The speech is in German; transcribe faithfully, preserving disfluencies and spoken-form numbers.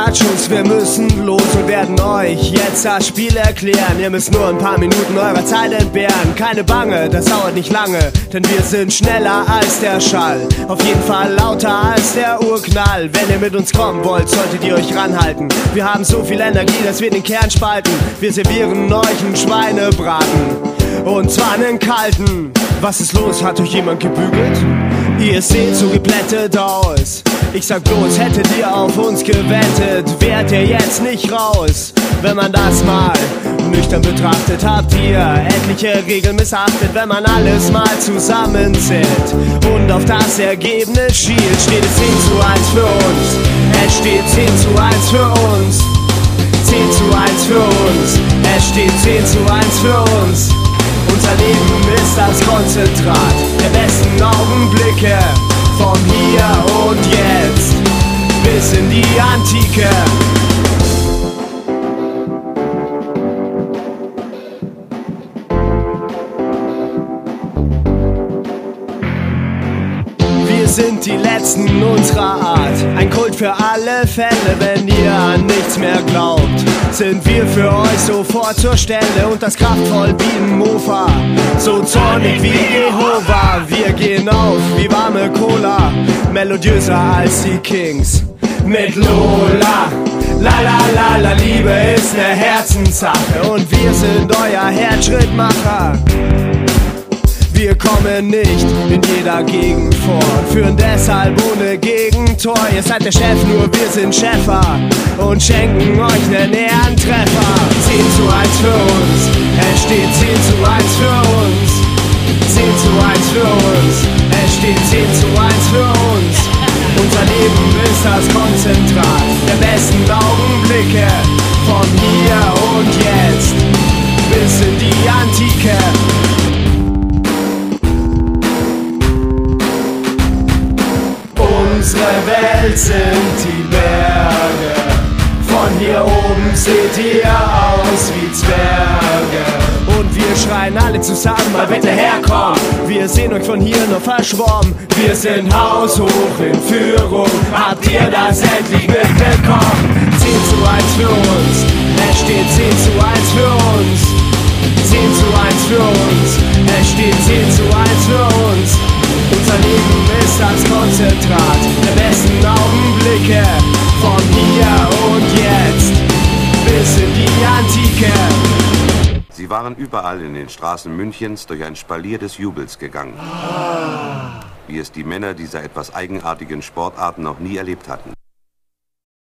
Machos, wir müssen los und werden euch jetzt das Spiel erklären. Ihr müsst nur ein paar Minuten eurer Zeit entbehren. Keine Bange, das dauert nicht lange, denn wir sind schneller als der Schall. Auf jeden Fall lauter als der Urknall. Wenn ihr mit uns kommen wollt, solltet ihr euch ranhalten. Wir haben so viel Energie, dass wir den Kern spalten. Wir servieren euch einen Schweinebraten, und zwar einen kalten. Was ist los, hat euch jemand gebügelt? Ihr seht so geplättet aus. Ich sag bloß, hättet ihr auf uns gewettet, wärt ihr jetzt nicht raus. Wenn man das mal nüchtern betrachtet, habt ihr etliche Regeln missachtet. Wenn man alles mal zusammenzählt und auf das Ergebnis schielt, steht es zehn zu eins für uns. Es steht zehn zu eins für uns. zehn zu eins für uns. Es steht zehn zu eins für uns. Unser Leben ist das Konzentrat der besten Augenblicke. Vom Hier und Jetzt bis in die Antike. Wir sind die Letzten unserer Art, ein Kult für alle Fälle. Wenn ihr an nichts mehr glaubt, sind wir für euch sofort zur Stelle. Und das kraftvoll wie ein Mofa, so zornig wie Jehova. Wir gehen auf wie warme Cola, melodiöser als die Kings mit Lola. La la la la, Liebe ist ne Herzenssache und wir sind euer Herzschrittmacher. Wir kommen nicht in jeder Gegend vor, führen deshalb ohne Gegentor. Ihr seid der Chef, nur wir sind Schäfer und schenken euch nen Ehrentreffer. zehn zu eins für uns, es steht zehn zu eins für uns. zehn zu eins für uns, es steht zehn zu eins für uns. Unser Leben ist das Konzentrat der besten Augenblicke. Von hier und jetzt bis in die Antike. Unsere Welt sind die Berge. Von hier oben seht ihr aus wie Zwerge. Und wir schreien alle zusammen, mal bitte herkommen. Wir sehen euch von hier nur verschwommen. Wir sind haushoch in Führung. Habt ihr das endlich mitbekommen? zehn zu eins für uns. Es steht zehn zu eins für uns. zehn zu eins für uns. Es steht zehn zu eins für uns. Unser Leben ist das Konzentrat der besten Augenblicke. Von hier und jetzt bis in die Antike. Sie waren überall in den Straßen Münchens durch ein Spalier des Jubels gegangen, wie es die Männer dieser etwas eigenartigen Sportarten noch nie erlebt hatten.